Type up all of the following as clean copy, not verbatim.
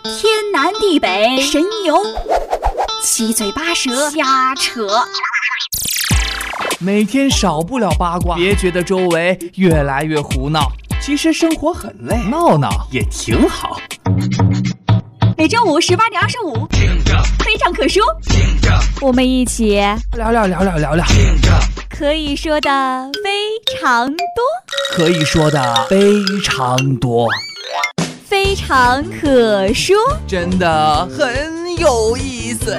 天南地北神游，七嘴八舌瞎扯。 每天少不了八卦，别觉得周围越来越胡闹，其实生活很累，闹闹也挺好。 每周五18点25，非常可说，我们一起聊， 可以说的非常多， 可以说的非常多， 非常可说， 真的很有意思。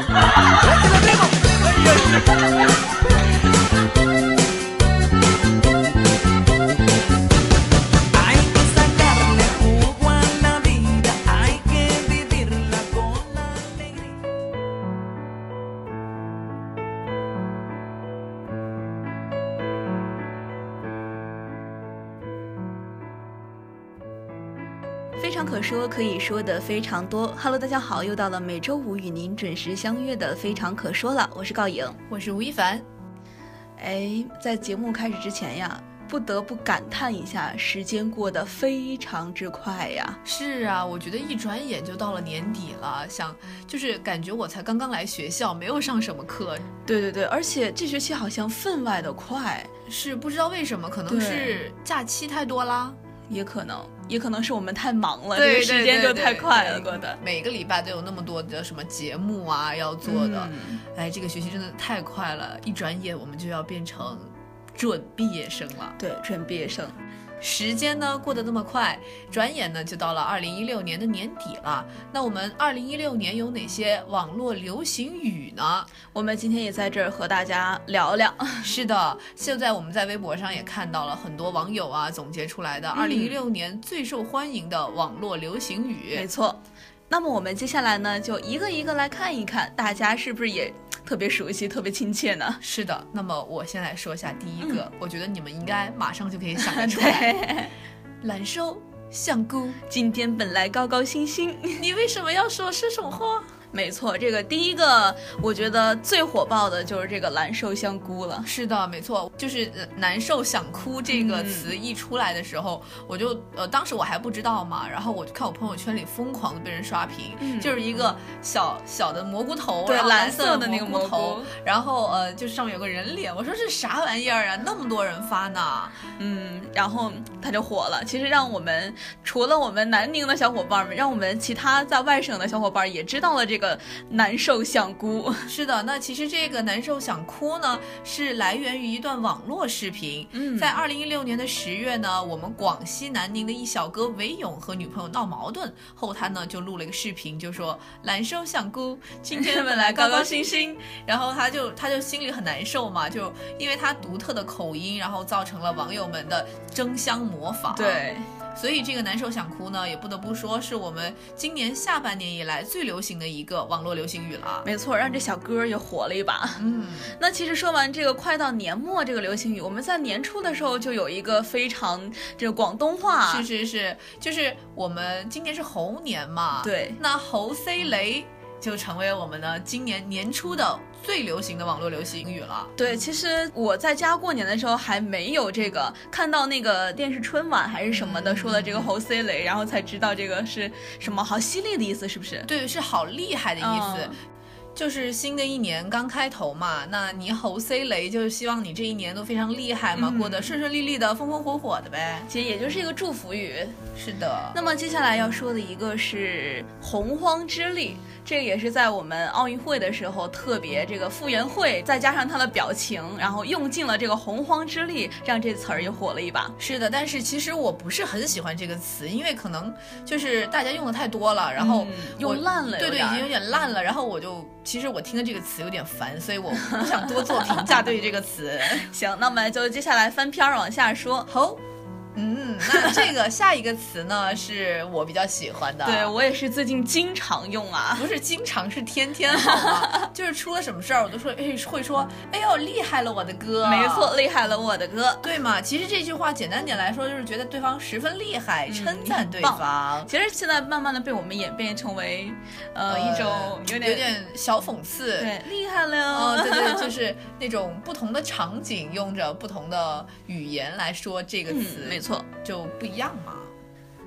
非常可说，可以说的非常多。Hello， 大家好，又到了每周五与您准时相约的非常可说了，我是告颖， 我是吴亦凡。 在节目开始之前呀，不得不感叹一下，时间过得非常之快呀。 是啊，我觉得一转眼就到了年底了，就是感觉我才刚刚来学校，没有上什么课。 对，而且这学期好像分外的快， 是不知道为什么，可能是假期太多啦。 也可能是我们太忙了，这个时间就太快了，过的。 每个礼拜都有那么多的什么节目啊要做的，这个学期真的太快了，一转眼我们就要变成准毕业生了。 对，准毕业生。 时间呢过得那么快，转眼呢就到了2016年的年底了。那我们2016年有哪些网络流行语呢？ 我们今天也在这儿和大家聊聊。 是的，现在我们在微博上也看到了很多网友啊总结出来的2016年最受欢迎的网络流行语。 没错。那么我们接下来呢就一个一个来看一看，大家是不是也特别熟悉特别亲切呢？ 是的，那么我先来说一下第一个，我觉得你们应该马上就可以想得出来。懒瘦香菇， 今天本来高高兴兴， 你为什么要说这种话？ 没错，这个第一个我觉得最火爆的就是这个蓝瘦香菇了。 是的，没错，就是难受想哭这个词一出来的时候，我就当时我还不知道嘛，然后我就看我朋友圈里疯狂的被人刷屏，就是一个小的蘑菇头， 对， 蓝色的那个蘑菇头，然后就是上面有个人脸，我说这啥玩意儿啊，那么多人发呢， 然后它就火了。其实让我们除了我们南宁的小伙伴们，让我们其他在外省的小伙伴也知道了这个难受想哭。 是的，那其实这个难受想哭呢，是来源于一段网络视频。在2016年的10月呢，我们广西南宁的一小哥韦勇和女朋友闹矛盾后，他呢就录了一个视频，就说难受想哭，今天本来高高兴兴，然后他就心里很难受嘛，就因为他独特的口音，然后造成了网友们的争相模仿。 对。 所以这个难受想哭呢，也不得不说是我们今年下半年以来最流行的一个网络流行语了。 没错，让这小歌也火了一把。那其实说完这个快到年末这个流行语，我们在年初的时候就有一个非常这个广东话。 是，就是我们今年是猴年嘛。对。那猴 C 雷就成为我们的今年年初的最流行的网络流行语了。 对，其实我在家过年的时候还没有这个，看到那个电视春晚还是什么的，说的这个猴 C 雷，然后才知道这个是什么好犀利的意思，是不是？ 对，是好厉害的意思。就是新的一年刚开头嘛，那你猴 C 雷就是希望你这一年都非常厉害嘛，过得顺顺利利的，风风火火的呗。 其实也就是一个祝福语。 是的。 那么接下来要说的一个是洪荒之力，这个也是在我们奥运会的时候特别这个傅园慧再加上他的表情，然后用尽了这个洪荒之力，让这词儿也火了一把。 是的，但是其实我不是很喜欢这个词，因为可能就是大家用的太多了，然后用烂了。 对，已经有点烂了，然后其实我听的这个词有点烦，所以我不想多做评价对于这个词。 行，那么就接下来翻篇往下说。 好。那这个下一个词呢是我比较喜欢的。 对，我也是最近经常用啊， 不是经常，是天天好吗？就是出了什么事儿我都说会说哎呦厉害了我的哥。 没错，厉害了我的哥。 对嘛，其实这句话简单点来说就是觉得对方十分厉害，称赞对方。 其实现在慢慢的被我们演变成为一种有点小讽刺。 对，厉害了。 对，就是那种不同的场景用着不同的语言来说这个词。 没错， 就不一样嘛。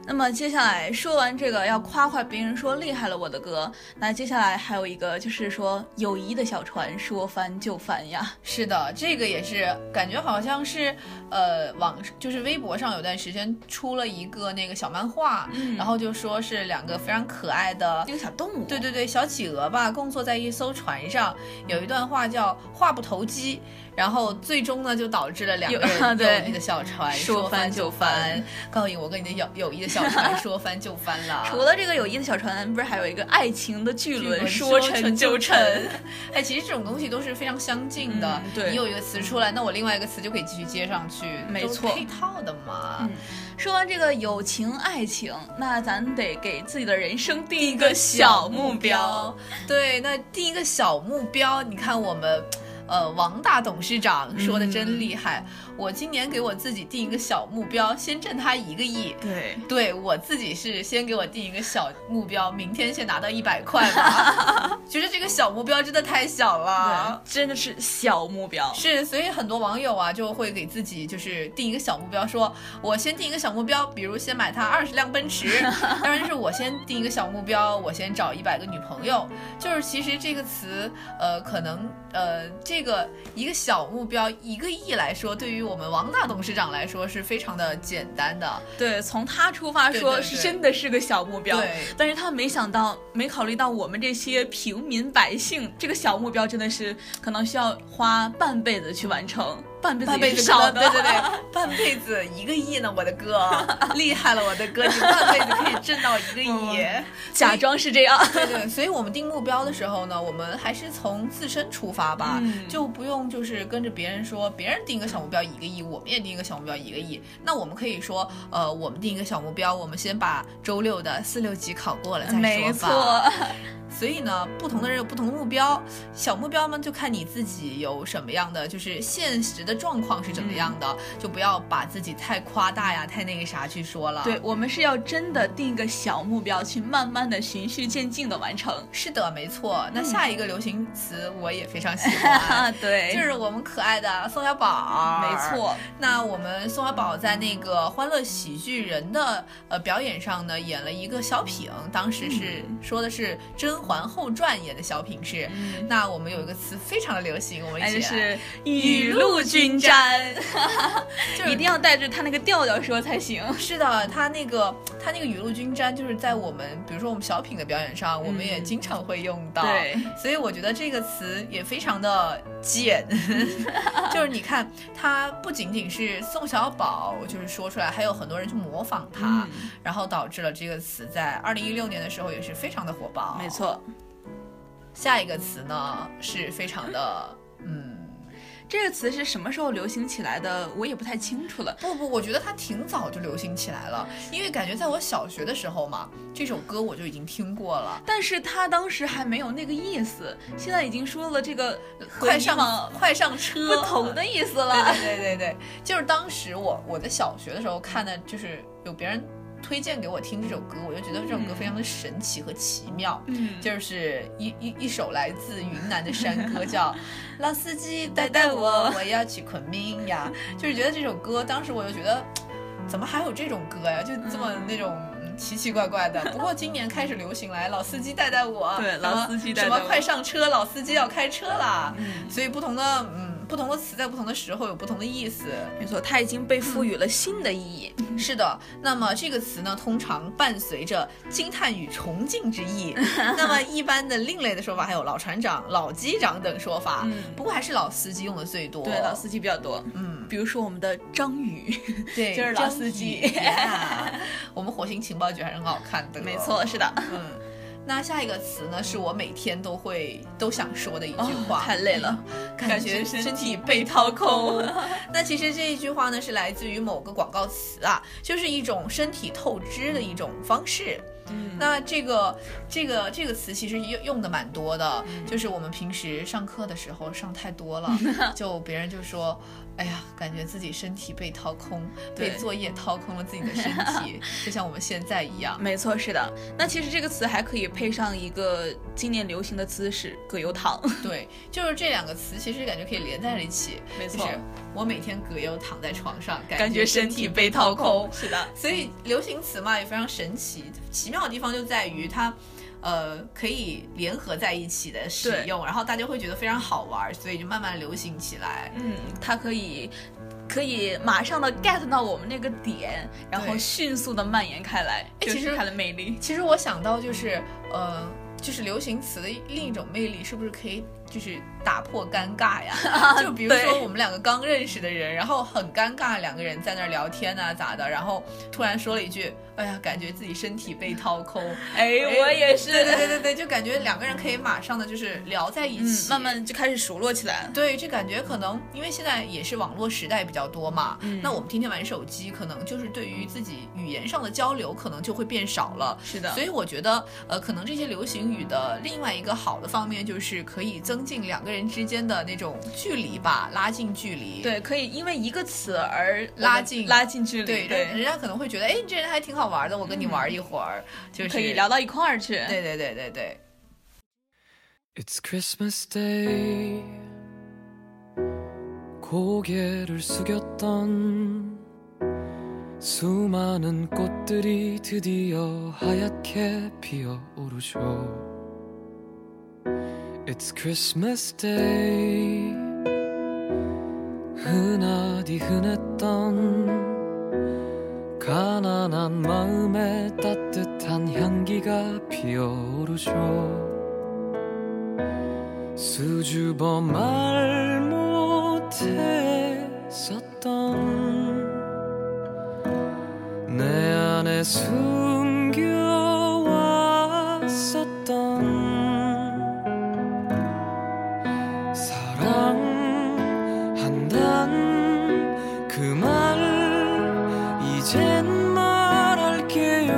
那么接下来说完这个要夸夸别人说厉害了我的歌，那接下来还有一个就是说友谊的小船说翻就翻呀。 是的，这个也是感觉好像是就是微博上有段时间出了一个那个小漫画，然后就说是两个非常可爱的一个小动物， 对对对，小企鹅吧，共坐在一艘船上，有一段话叫话不投机，然后最终呢就导致了两个人友谊的小船说翻就翻。告诉我跟你的友谊的小船说翻就翻了。 除了这个友谊的小船，不是还有一个爱情的巨轮说沉就沉？ 哎，其实这种东西都是非常相近的。 对， 你有一个词出来，那我另外一个词就可以继续接上去， 没错， 配套的嘛。 说完这个友情爱情，那咱得给自己的人生定一个小目标。 对，那定一个小目标，你看我们王大董事长说的真厉害。我今年给我自己定一个小目标，先挣他1个亿。对，我自己是先给我定一个小目标，明天先拿到100块吧。觉得这个小目标真的太小了， 真的是小目标。 是，所以很多网友啊就会给自己就是定一个小目标，说我先定一个小目标，比如先买他20辆奔驰。当然就是我先定一个小目标，我先找100个女朋友。就是其实这个词可能这个一个小目标1个亿来说，对于我们王大董事长来说是非常的简单的。 对，从他出发说是真的是个小目标。 对， 但是他没考虑到我们这些平民百姓，这个小目标真的是可能需要花半辈子去完成。半辈子少的， 对对对，半辈子1个亿呢，我的哥，厉害了，我的哥，你半辈子可以挣到1个亿， 假装是这样。 对对，所以我们定目标的时候呢，我们还是从自身出发吧，就不用就是跟着别人说，别人定一个小目标1个亿，我们也定一个小目标1个亿。那我们可以说，我们定一个小目标，我们先把周6的4、6级考过了再说吧。 没错。 所以呢，不同的人有不同的目标，小目标呢就看你自己有什么样的，就是现实的状况是怎么样的，就不要把自己太夸大呀，太那个啥去说了。 对，我们是要真的定一个小目标，去慢慢的循序渐进的完成。 是的，没错。那下一个流行词我也非常喜欢， 对， 就是我们可爱的宋小宝。 没错。 那我们宋小宝在那个欢乐喜剧人的表演上呢，演了一个小品，当时是说的是甄嬛后传演的小品是。那我们有一个词非常的流行，我们一起来， 就是雨露均沾。就是一定要带着他那个调调说才行。 是的，他那个雨露均沾，就是在我们比如说我们小品的表演上，我们也经常会用到。 对， 所以我觉得这个词也非常的简。就是你看，他不仅仅是宋小宝就是说出来，还有很多人去模仿他，然后导致了这个词在2016年的时候也是非常的火爆。 没错。 下一个词呢是非常的这个词是什么时候流行起来的我也不太清楚了。 不，我觉得它挺早就流行起来了，因为感觉在我小学的时候嘛，这首歌我就已经听过了， 但是它当时还没有那个意思，现在已经说了这个快上车不同的意思了。 对，就是当时我在小学的时候看的，就是有别人推荐给我听这首歌，我就觉得这首歌非常的神奇和奇妙。就是一首来自云南的山歌，叫老司机带带我要去昆明呀。就是觉得这首歌当时我就觉得怎么还有这种歌呀，就这么那种奇奇怪怪的。不过今年开始流行来老司机带带我， 对，老司机带带我， 什么快上车，老司机要开车啦。所以不同的词在不同的时候有不同的意思。 没错，它已经被赋予了新的意义。 是的，那么这个词呢，通常伴随着惊叹与崇敬之意。那么一般的另类的说法还有老船长、老机长等说法。不过还是老司机用的最多。 对，老司机比较多。比如说我们的张宇， 对， 就是老司机。 我们火星情报局还是很好看的。 没错，是的。 那下一个词呢，是我每天都想说的一句话。 太累了， 感觉身体被掏空。那其实这一句话呢，是来自于某个广告词啊，就是一种身体透支的一种方式。 那这个词其实用的蛮多的，就是我们平时上课的时候上太多了，就别人就说，哎呀，感觉自己身体被掏空，被作业掏空了自己的身体，就像我们现在一样。 没错，是的。那其实这个词还可以配上一个今年流行的姿势——葛优躺。 对，就是这两个词其实感觉可以连在了一起。 没错， 就是我每天葛优躺在床上， 感觉身体被掏空。是的， 所以流行词嘛也非常神奇，奇妙的地方就在于它可以联合在一起的使用，然后大家会觉得非常好玩，所以就慢慢流行起来。 它可以马上的 get 到我们那个点，然后迅速的蔓延开来，这是它的魅力。 其实我想到就是流行词的另一种魅力，是不是可以就是打破尴尬呀？就比如说我们两个刚认识的人，然后很尴尬，两个人在那儿聊天啊咋的，然后突然说了一句，哎呀，感觉自己身体被掏空。 我也是。 对，就感觉两个人可以马上的就是聊在一起， 慢慢就开始熟络起来。 对，这感觉可能因为现在也是网络时代比较多嘛，那我们天天玩手机，可能就是对于自己语言上的交流可能就会变少了。 是的， 所以我觉得可能这些流行语的另外一个好的方面就是可以增进两个人之间的那种距离吧，拉近距离。 对，可以因为一个词而拉近距离。 对，人家可能会觉得，哎，你这人还挺好玩的，我跟你玩一会儿，就是可以聊到一块儿去。 对。 It's Christmas Day 고개를 숙였던 수많은 꽃들이 드디어 하얗게 피어오르죠. It's Christmas Day 흔하디 흔했던 가난한 마음에 따뜻한 향기가 피어오르죠. 수줍어 말 못했었던 내 안에 숨겨왔었던 사랑한단 그 말 이젠 말할게요.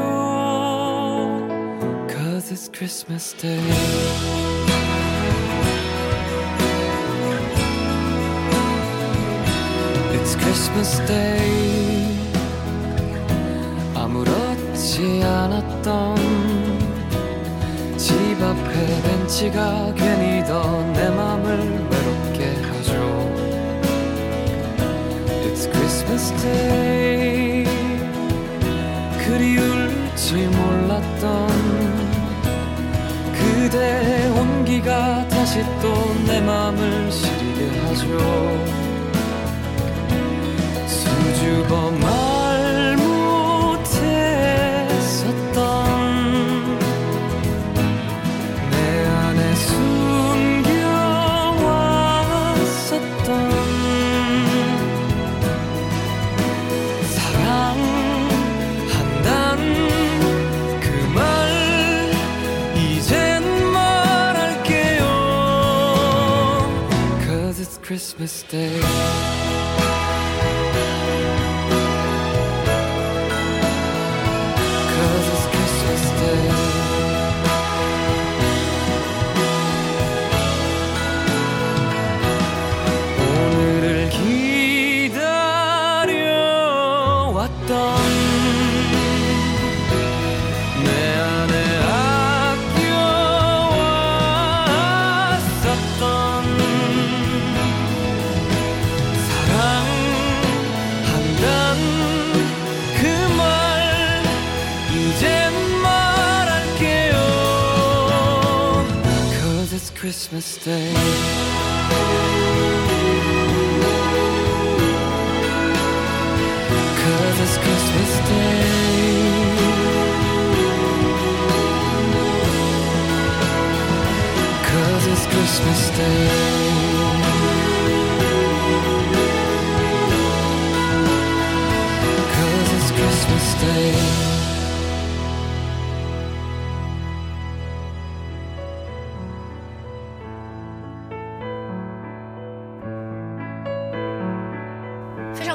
Cause it's Christmas Day. It's Christmas Day. 아무렇지 않았던 집 앞에 벤치가 괜히 더 내 맘을 외롭게 하죠. It's Christmas Day. 그리울 줄 몰랐던 그대의 온기가 다시 또 내 맘을 시리게 하죠. 수줍어 말 못했었던 내 안에 숨겨왔었던 사랑한단 그 말 이젠 말할게요. Cause it's Christmas Day. 오늘을 기다려왔던 내 안에 아껴왔었던 사랑한단 그 말 이젠 말할게요. Cause it's Christmas Day. Cause it's Christmas Day. Cause it's Christmas Day. Cause it's Christmas Day.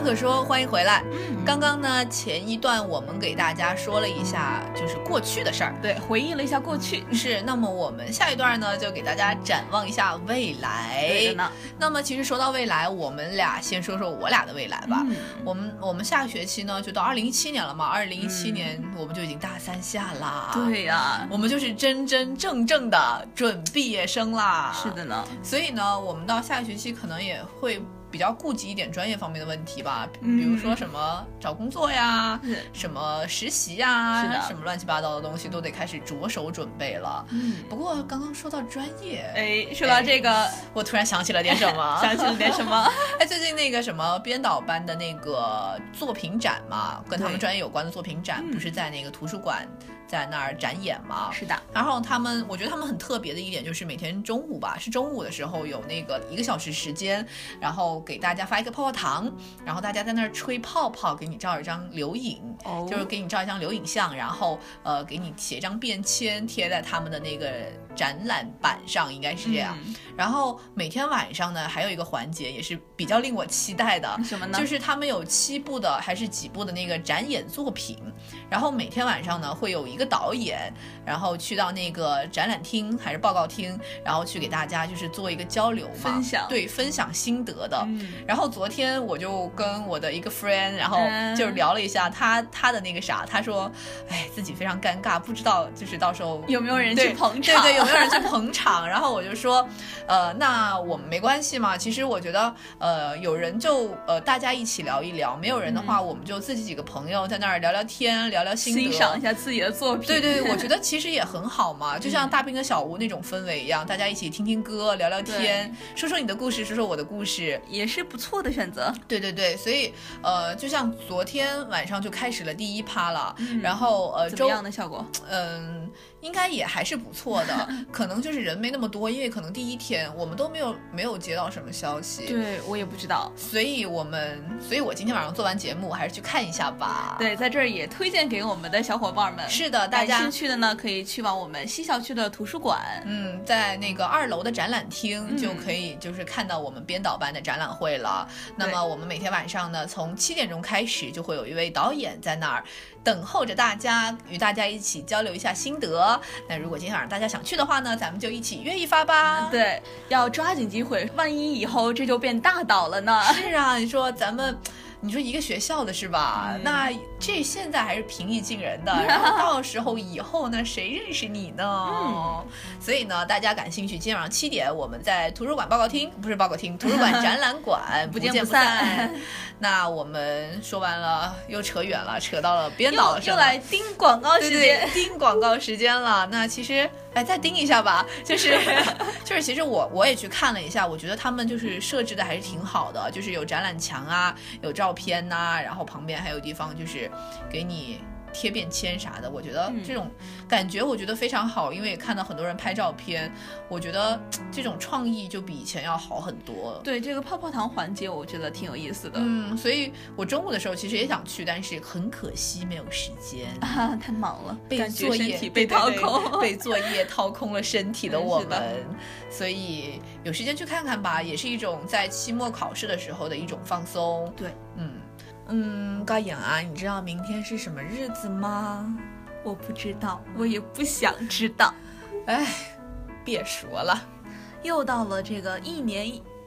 张可说，欢迎回来。刚刚呢，前一段我们给大家说了一下就是过去的事儿， 对，回忆了一下过去。 是，那么我们下一段呢，就给大家展望一下未来。 对的呢。 那么其实说到未来，我们俩先说说我俩的未来吧。我们下个学期呢，就到2017年了嘛，2017年我们就已经大三下啦。 对呀， 我们就是真真正正的准毕业生啦。 是的呢。 所以呢，我们到下个学期可能也会比较顾及一点专业方面的问题吧，比如说什么找工作呀，什么实习呀，什么乱七八糟的东西都得开始着手准备了。不过刚刚说到专业， 说到这个， 我突然想起了点什么， 想起了点什么？ 最近那个什么编导班的那个作品展嘛，跟他们专业有关的作品展，不是在那个图书馆在那儿展演嘛？ 是的。 然后我觉得他们很特别的一点就是每天中午吧，是中午的时候有那个1个小时时间，然后给大家发一个泡泡糖，然后大家在那儿吹泡泡，给你照一张留影，就是给你照一张留影像，然后给你写一张便签贴在他们的那个展览板上，应该是这样。然后每天晚上呢，还有一个环节也是比较令我期待的， 什么呢？ 就是他们有7部的还是几部的那个展演作品，然后每天晚上呢会有一个导演，然后去到那个展览厅还是报告厅，然后去给大家就是做一个交流嘛，分享心得的。然后昨天我就跟我的一个 friend， 然后就聊了一下他的那个啥，他说，自己非常尴尬，不知道就是到时候有没有人去捧场， 对，有没有人去捧场。然后我就说，那我们没关系嘛。其实我觉得，有人就大家一起聊一聊，没有人的话，我们就自己几个朋友在那儿聊聊天，聊聊心得， 欣赏一下自己的作品。 对，我觉得其实也很好嘛，就像大兵跟小吴那种氛围一样，大家一起听听歌，聊聊天，说说你的故事，说说我的故事， 也是不错的选择。 对，所以就像昨天晚上就开始了第1趴了，然后怎么样的效果？ 应该也还是不错的，可能就是人没那么多，因为可能第1天我们都没有接到什么消息。 对，我也不知道， 所以我今天晚上做完节目，我还是去看一下吧。 对，在这儿也推荐给我们的小伙伴们。 是的，大家感兴趣的呢，可以去往我们西校区的图书馆， 在那个2楼的展览厅就可以就是看到我们编导班的展览会了。那么我们每天晚上呢，从7点钟开始，就会有一位导演在那儿等候着大家，与大家一起交流一下心得。那如果今天晚上大家想去的话呢，咱们就一起约一发吧。 对，要抓紧机会，万一以后这就变大岛了呢？ 是啊，你说一个学校的是吧？那这现在还是平易近人的，然后到时候以后呢，谁认识你呢？所以呢，大家感兴趣，今天晚上7点，我们在图书馆图书馆展览馆不见不散。那我们说完了，又扯远了，扯到了编导上， 又来盯广告时间， 盯广告时间了。那其实再盯一下吧，就是其实我也去看了一下，我觉得他们就是设置的还是挺好的，就是有展览墙啊，有照片呐，然后旁边还有地方就是给你贴便签啥的，我觉得这种感觉我觉得非常好，因为也看到很多人拍照片，我觉得这种创意就比以前要好很多。 对，这个泡泡糖环节我觉得挺有意思的。 所以我中午的时候其实也想去，但是很可惜没有时间啊，太忙了， 被作业被掏空， 被作业掏空了身体的我们，所以有时间去看看吧，也是一种在期末考试的时候的一种放松。 对， 高颖啊，你知道明天是什么日子吗？ 我不知道，我也不想知道。 别说了， 又到了这个1年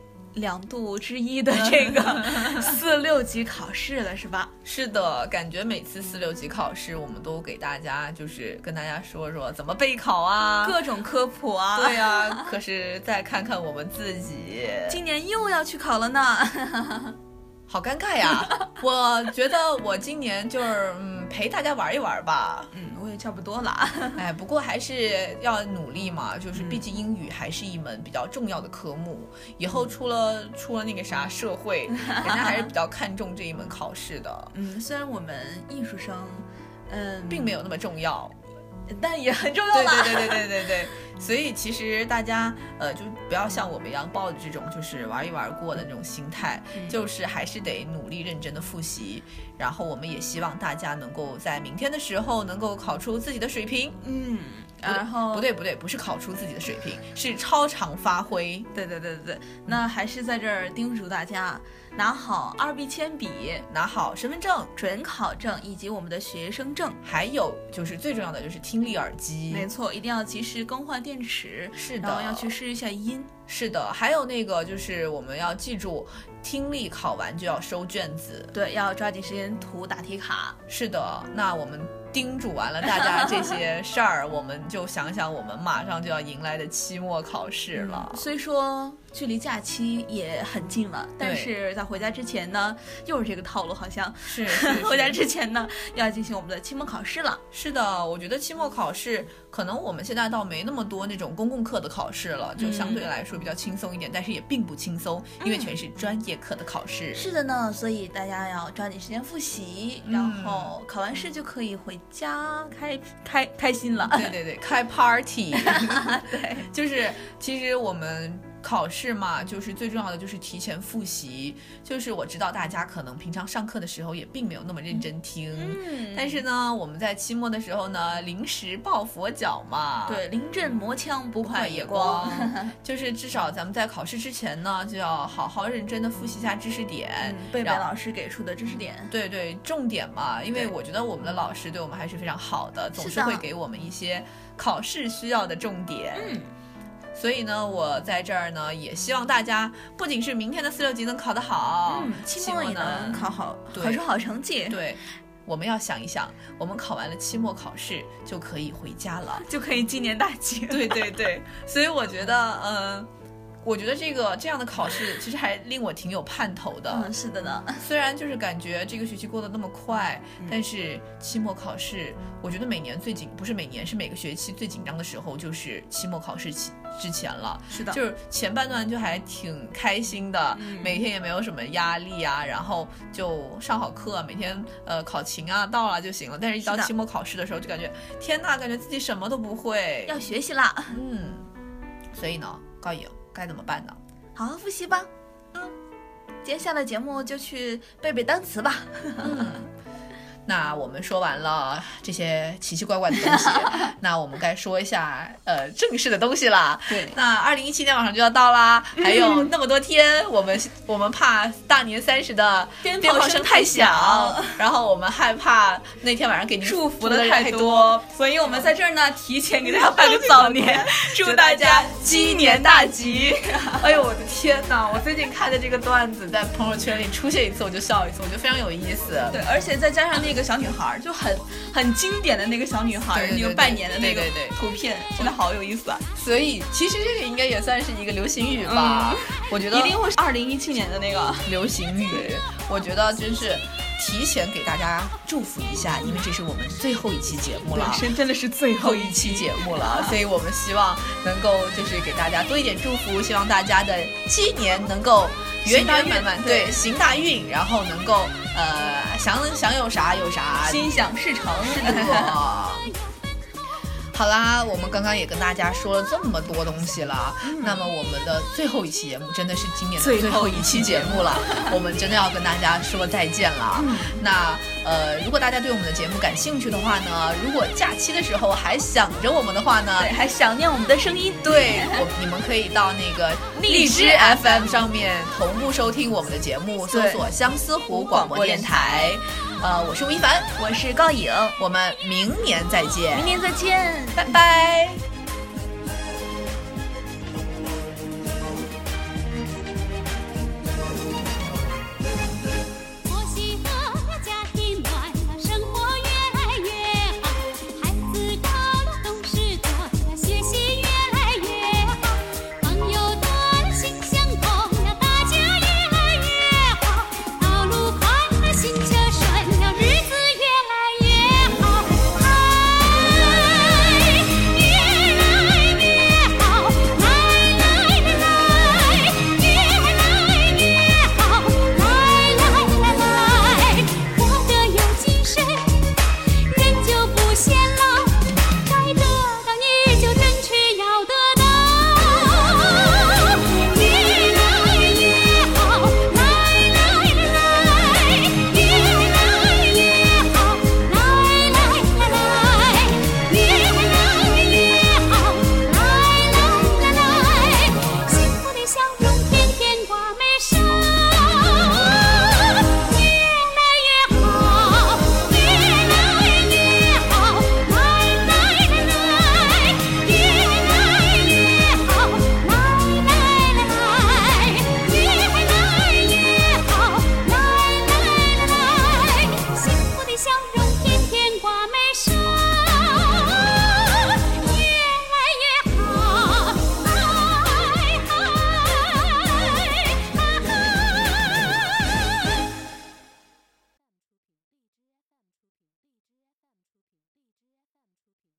2度之一的这个4、6级考试了，是吧？ 是的，感觉每次4、6级考试，我们都给大家就是跟大家说说怎么备考啊， 各种科普啊。 对啊，可是再看看我们自己， 今年又要去考了呢。 好尴尬呀！我觉得我今年就是陪大家玩一玩吧。 我也差不多了。 不过还是要努力嘛，就是毕竟英语还是一门比较重要的科目，以后出了那个啥社会，人家还是比较看重这一门考试的。 虽然我们艺术生， 并没有那么重要。 但也很重要啦。 对，所以其实大家就不要像我们一样抱着这种就是玩一玩过的那种心态，就是还是得努力认真的复习，然后我们也希望大家能够在明天的时候能够考出自己的水平。 然后不对，不是考出自己的水平，是超常发挥。 对，那还是在这儿叮嘱大家，拿好2B 铅笔， 拿好身份证、 准考证以及我们的学生证， 还有就是最重要的就是听力耳机。 没错，一定要及时更换电池。 是的， 然后要去试一下音。 是的，还有那个就是我们要记住，听力考完就要收卷子。 对，要抓紧时间涂答题卡。 是的，那我们叮嘱完了大家这些事儿，我们就想想我们马上就要迎来的期末考试了。 虽说距离假期也很近了，但是在回家之前呢，又是这个套路，好像是回家之前呢，要进行我们的期末考试了。 是的，我觉得期末考试可能我们现在倒没那么多那种公共课的考试了，就相对来说比较轻松一点，但是也并不轻松，因为全是专业课的考试。 是的呢，所以大家要抓紧时间复习，然后考完试就可以回家开心了。 对，开 party。 对， 就是其实我们考试嘛，就是最重要的就是提前复习。就是我知道大家可能平常上课的时候也并没有那么认真听，但是呢，我们在期末的时候呢，临时抱佛脚嘛。 对，临阵磨枪不快也光。 就是至少咱们在考试之前呢，就要好好认真的复习一下知识点， 背老师给出的知识点。 对，重点嘛，因为我觉得我们的老师对我们还是非常好的，总是会给我们一些考试需要的重点。所以呢，我在这儿呢也希望大家不仅是明天的4、6级能考得好， 期末也能考好，考出好成绩。 对，我们要想一想，我们考完了期末考试就可以回家了， 就可以纪念大吉。 对，所以我觉得，这样的考试其实还令我挺有盼头的。 是的呢。 虽然就是感觉这个学期过得那么快，但是期末考试，我觉得不是每年，是每个学期最紧张的时候就是期末考试之前了。 是的， 就是前半段就还挺开心的，每天也没有什么压力啊，然后就上好课，每天考勤啊到了就行了。但是一到期末考试的时候，就感觉天哪，感觉自己什么都不会， 要学习啦。 所以呢，高颖该怎么办呢？ 好好复习吧。接下来节目就去背单词吧。 那我们说完了这些奇奇怪怪的东西，那我们该说一下正式的东西啦。 对， 那2017年马上就要到啦，还有那么多天，我们怕大年30的鞭炮声太响，然后我们害怕那天晚上给您祝福的太多，所以我们在这儿呢提前给大家拜个早年，祝大家鸡年大吉。 哎呦我的天哪，我最近看的这个段子在朋友圈里出现一次我就笑一次，我觉得非常有意思。 对，而且再加上那个小女孩，就很经典的那个小女孩，那个拜年的那个图片，真的好有意思啊。 所以其实这个应该也算是一个流行语吧，我觉得一定会是2017年的那个流行语。我觉得真是提前给大家祝福一下，因为这是我们最后一期节目了， 真的是最后一期节目了， 所以我们希望能够就是给大家多一点祝福，希望大家的鸡年能够圆圆满满，对，行大运，然后能够想有啥有啥， 心想事成。 是的。好啦，我们刚刚也跟大家说了这么多东西了，那么我们的最后一期节目真的是今年的最后一期节目了，我们真的要跟大家说再见了。那如果大家对我们的节目感兴趣的话呢，如果假期的时候还想着我们的话呢， 还想念我们的声音， 对，你们可以到那个荔枝 FM 上面同步收听我们的节目，搜索相思湖广播电台。我是吴亦凡， 我是高颖， 我们明年再见， 明年再见， 拜拜。